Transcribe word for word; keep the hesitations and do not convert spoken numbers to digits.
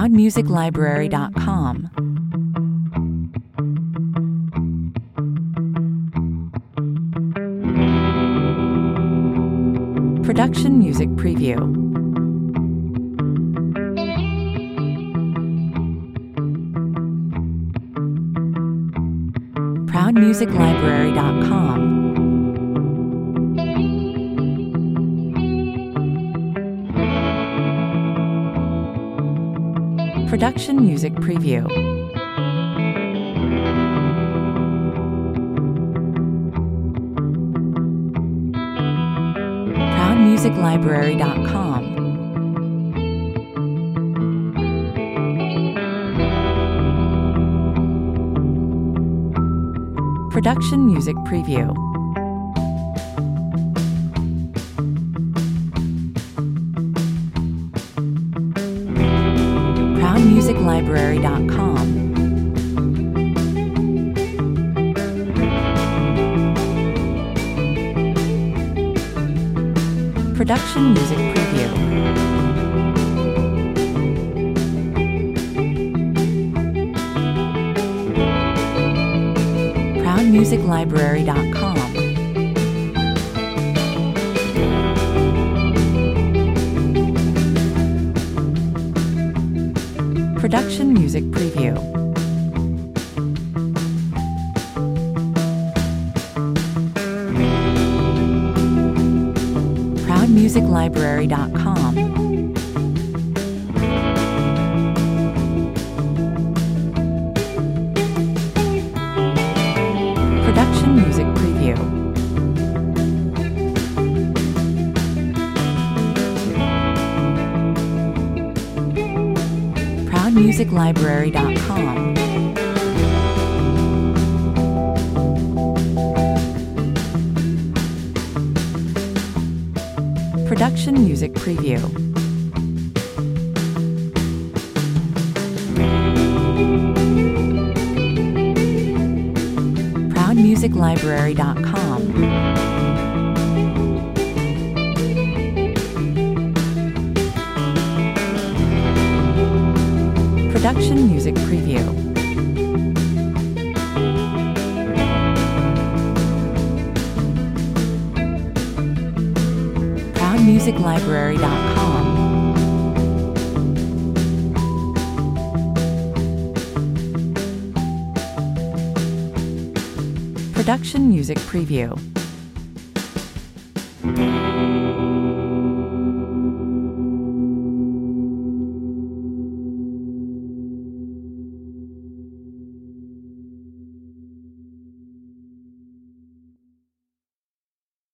proud music library dot com. Production Music Preview. proud music library dot com. Production Music Preview. proud music library dot com. Production Music Preview. proud music library dot com. Production Music Preview. proud music library dot com. Production Music Preview. proud music library dot com. Production Music Preview. proud music library dot com. Production Music Preview. proud music library dot com. Production Music Preview. proud music library dot com. Production Music Preview.